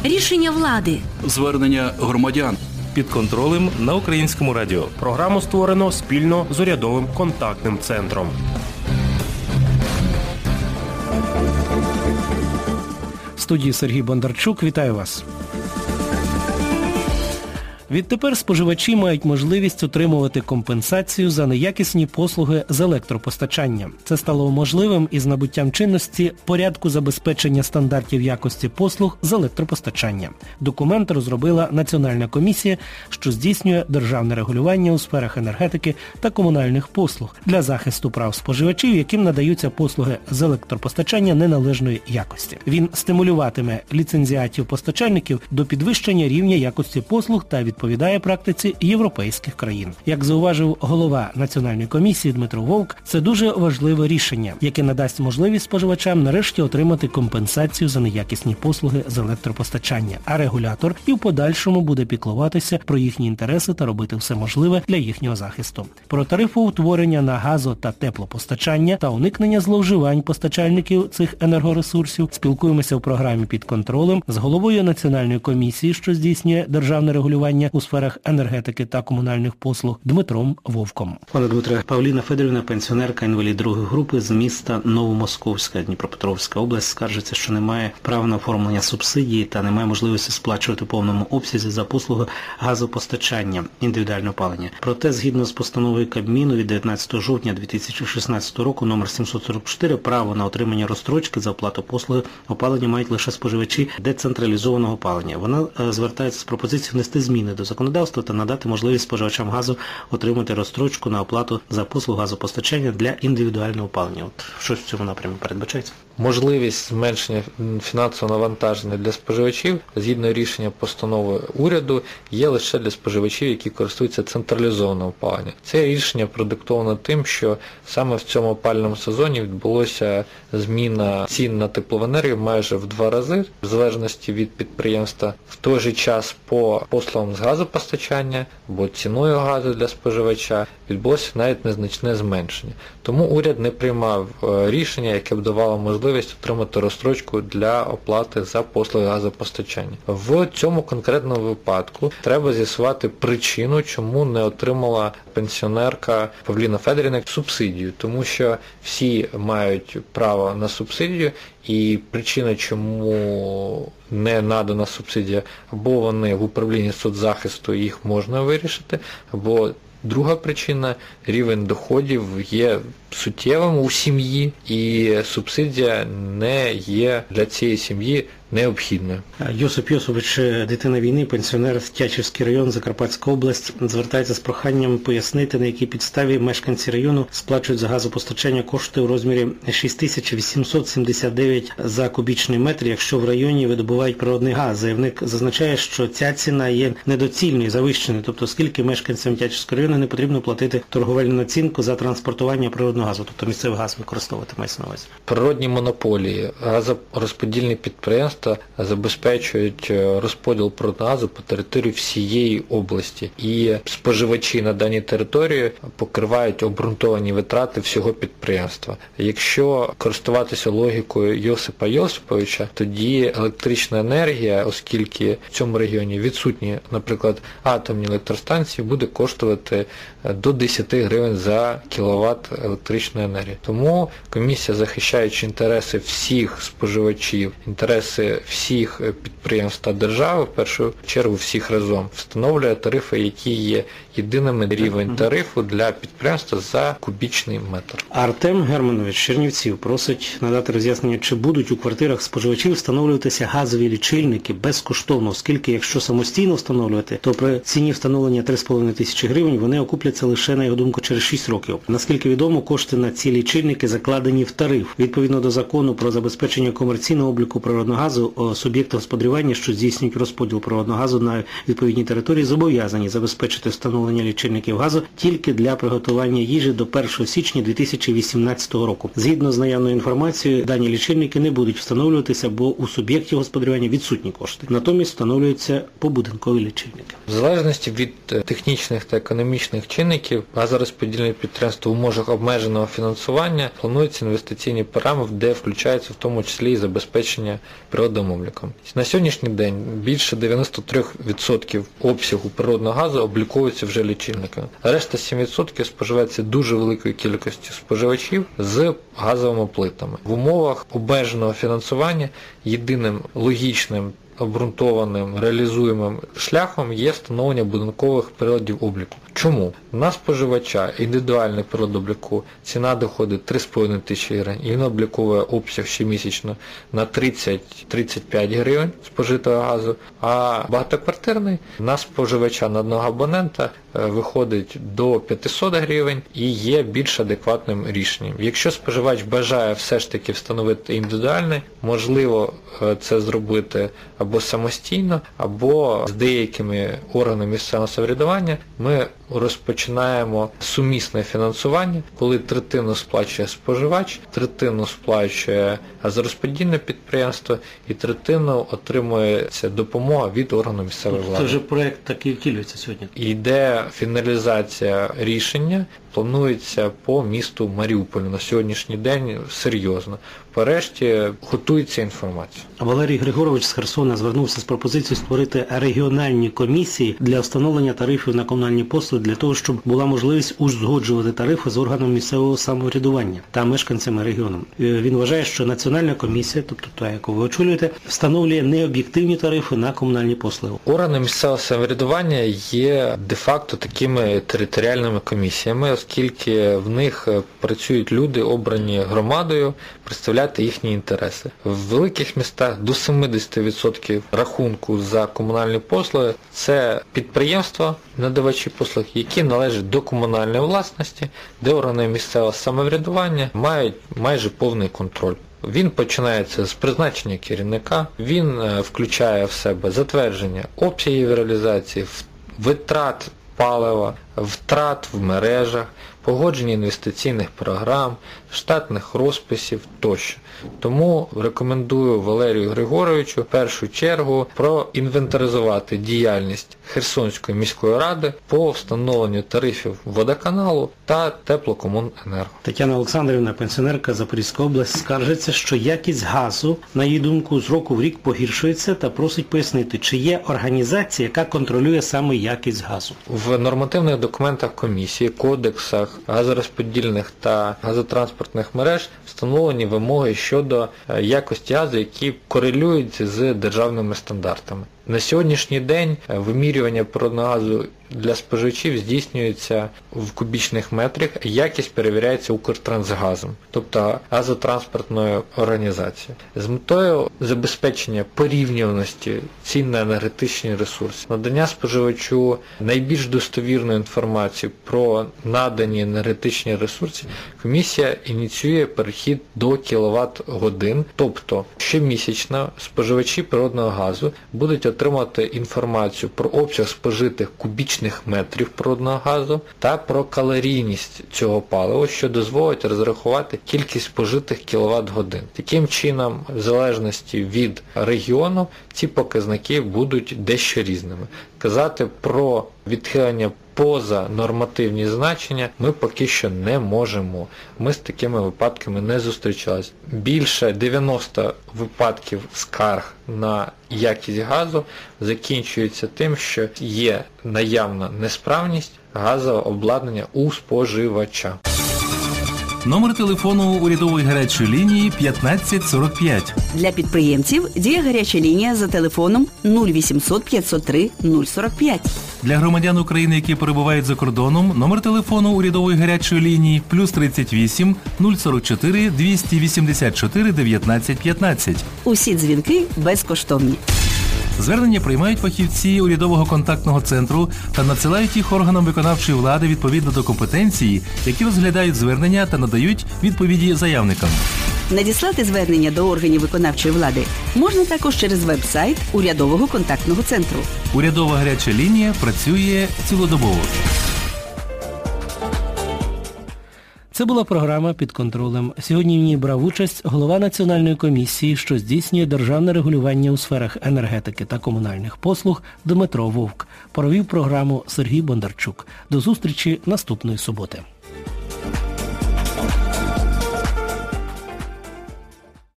Рішення влади. Звернення громадян. Під контролем на Українському радіо. Програму створено спільно з урядовим контактним центром. В студії Сергій Бондарчук. Вітаю вас. Відтепер споживачі мають можливість отримувати компенсацію за неякісні послуги з електропостачання. Це стало можливим із набуттям чинності порядку забезпечення стандартів якості послуг з електропостачання. Документ розробила Національна комісія, що здійснює державне регулювання у сферах енергетики та комунальних послуг для захисту прав споживачів, яким надаються послуги з електропостачання неналежної якості. Він стимулюватиме ліцензіатів-постачальників до підвищення рівня якості послуг та відповідає практиці європейських країн. Як зауважив голова Національної комісії Дмитро Вовк, це дуже важливе рішення, яке надасть можливість споживачам нарешті отримати компенсацію за неякісні послуги з електропостачання, а регулятор і в подальшому буде піклуватися про їхні інтереси та робити все можливе для їхнього захисту. Про тарифоутворення на газо- та теплопостачання та уникнення зловживань постачальників цих енергоресурсів спілкуємося в програмі «Під контролем» з головою Національної комісії, що здійснює державне регулювання у сферах енергетики та комунальних послуг Дмитром Вовком. Пане Дмитре, Павліна Федорівна, пенсіонерка, інвалід другої групи з міста Новомосковська, Дніпропетровська область, скаржиться, що немає права на оформлення субсидії та немає можливості сплачувати в повному обсязі за послуги газопостачання, індивідуальне опалення. Проте, згідно з постановою Кабміну від 19 жовтня 2016 року номер 744, право на отримання розстрочки за оплату послуги опалення мають лише споживачі децентралізованого опалення. Вона звертається з пропозицією внести зміни до законодавства та надати можливість споживачам газу отримати розстрочку на оплату за послугу газопостачання для індивідуального опалення. От щось в цьому напрямі передбачається? Можливість зменшення фінансового навантаження для споживачів, згідно рішення постанови уряду, є лише для споживачів, які користуються централізованим опаленням. Це рішення продиктовано тим, що саме в цьому опалювальному сезоні відбулося зміна цін на теплову енергію майже в 2 рази, в залежності від підприємства. В той же час по послугам з газопостачання або ціною газу для споживача відбулося навіть незначне зменшення. Тому уряд не приймав рішення, яке б давало можливість отримати розстрочку для оплати за послуги газопостачання. В цьому конкретному випадку треба з'ясувати причину, чому не отримала пенсіонерка Павліна Федорівна субсидію, тому що всі мають право на субсидію, і причина, чому не надана субсидія, або вони в управлінні соцзахисту, їх можна вирішити, або друга причина – рівень доходів є суттєвим у сім'ї, і субсидія не є для цієї сім'ї необхідною. Йосип Йосипович, дитина війни, пенсіонер, Тячівський район, Закарпатська область, звертається з проханням пояснити, на якій підставі мешканці району сплачують за газопостачання кошти у розмірі 6879 за кубічний метр, якщо в районі видобувають природний газ. Заявник зазначає, що ця ціна є недоцільною, завищеною, тобто скільки мешканцям Тячівського району не потрібно платити торговельну націнку за транспортування природного газу, тобто місцевий газ використовувати, мається на увазі. Природні монополії, газорозподільні підприємства забезпечують розподіл природного газу по території всієї області. І споживачі на даній території покривають обґрунтовані витрати всього підприємства. Якщо користуватися логікою Йосипа Йосиповича, тоді електрична енергія, оскільки в цьому регіоні відсутні, наприклад, атомні електростанції, буде коштувати до 10 гривень за кіловат електричної енергії. Тому комісія, захищаючи інтереси всіх споживачів, інтереси всіх підприємств та держави, в першу чергу всіх разом, встановлює тарифи, які є єдиним рівень тарифу для підприємства за кубічний метр. Артем Германович, Чернівців, просить надати роз'яснення, чи будуть у квартирах споживачів встановлюватися газові лічильники безкоштовно, оскільки якщо самостійно встановлювати, то при ціні встановлення 3,5 тисячі гривень вони окупляться лише, на його думку, через 6 років. Наскільки відомо, кошти на ці лічильники закладені в тариф. Відповідно до закону про забезпечення комерційного обліку природного газу, суб'єкти господарювання, що здійснюють розподіл природного газу на відповідній території, зобов'язані забезпечити встановлення лічильників газу тільки для приготування їжі до 1 січня 2018 року. Згідно з наявною інформацією, дані лічильники не будуть встановлюватися, бо у суб'єктів господарювання відсутні кошти. Натомість встановлюються побудинкові лічильники. В залежності від технічних та економічних чинників газорозподільне підприємство в межах обмежень обмеженого фінансування плануються інвестиційні програми, де включаються в тому числі і забезпечення природним обліком. На сьогоднішній день більше 93% обсягу природного газу обліковується вже лічильниками. Решта 7% споживається дуже великою кількістю споживачів з газовими плитами. В умовах обмеженого фінансування єдиним логічним, обґрунтованим, реалізуємим шляхом є встановлення будинкових приладів обліку. Чому? На споживача індивідуальний прилад обліку ціна доходить 3,5 тисячі гривень, і він обліковує обсяг щомісячно на 30-35 гривень спожитого газу, а багатоквартирний на споживача, на одного абонента виходить до 500 гривень і є більш адекватним рішенням. Якщо споживач бажає все ж таки встановити індивідуальний, можливо це зробити або самостійно, або з деякими органами місцевого самоврядування. Ми розпочинаємо сумісне фінансування, коли третину сплачує споживач, третину сплачує газорозподільне підприємство і третину отримується допомога від органу місцевої влади. Це вже проєкт такий втілюється сьогодні. Йде фіналізація рішення, планується по місту Маріуполю на сьогоднішній день серйозно. Порешті готується інформація. Валерій Григорович з Херсона звернувся з пропозицією створити регіональні комісії для встановлення тарифів на комунальні послуги для того, щоб була можливість узгоджувати тарифи з органом місцевого самоврядування та мешканцями регіону. Він вважає, що національна комісія, тобто та, яку ви очолюєте, встановлює необ'єктивні тарифи на комунальні послуги. Органи місцевого самоврядування є де-факто такими територіальними комісіями, оскільки в них працюють люди, обрані громадою, представляти їхні інтереси. В великих містах до 70% рахунку за комунальні послуги – це підприємства, надавачі послуг, які належать до комунальної власності, де органи місцевого самоврядування мають майже повний контроль. Він починається з призначення керівника, він включає в себе затвердження обсягів реалізації, витрат палива, втрат в мережах, погодження інвестиційних програм, штатних розписів тощо. Тому рекомендую Валерію Григоровичу в першу чергу проінвентаризувати діяльність Херсонської міської ради по встановленню тарифів водоканалу та теплокомуненерго. Тетяна Олександрівна, пенсіонерка, Запорізька область, скаржиться, що якість газу, на її думку, з року в рік погіршується та просить пояснити, чи є організація, яка контролює саме якість газу. В нормативних документах комісії, кодексах газорозподільних та газотранспортних мереж встановлені вимоги щодо якості газу, які корелюють з державними стандартами. На сьогоднішній день вимірювання природного газу для споживачів здійснюється в кубічних метрах, якість перевіряється Укртрансгазом, тобто газотранспортною організацією. З метою забезпечення порівнюваності цін на енергетичні ресурси, надання споживачу найбільш достовірної інформації про надані енергетичні ресурси, комісія ініціює перехід до кіловат-годин, тобто щомісячно споживачі природного газу будуть отримати інформацію про обсяг спожитих кубічних метрів природного газу та про калорійність цього палива, що дозволить розрахувати кількість спожитих кіловат-годин. Таким чином, в залежності від регіону, ці показники будуть дещо різними. Казати про відхилення поза нормативні значення ми поки що не можемо. Ми з такими випадками не зустрічалися. Більше 90 випадків скарг на якість газу закінчується тим, що є наявна несправність газового обладнання у споживача. Номер телефону урядової гарячої лінії 1545. Для підприємців діє гаряча лінія за телефоном 0800 503 045. Для громадян України, які перебувають за кордоном, номер телефону урядової гарячої лінії +38 044 284 19 15. Усі дзвінки безкоштовні. Звернення приймають фахівці урядового контактного центру та надсилають їх органам виконавчої влади відповідно до компетенції, які розглядають звернення та надають відповіді заявникам. Надіслати звернення до органів виконавчої влади можна також через веб-сайт урядового контактного центру. Урядова гаряча лінія працює цілодобово. Це була програма «Під контролем». Сьогодні в ній брав участь голова Національної комісії, що здійснює державне регулювання у сферах енергетики та комунальних послуг Дмитро Вовк. Провів програму Сергій Бондарчук. До зустрічі наступної суботи.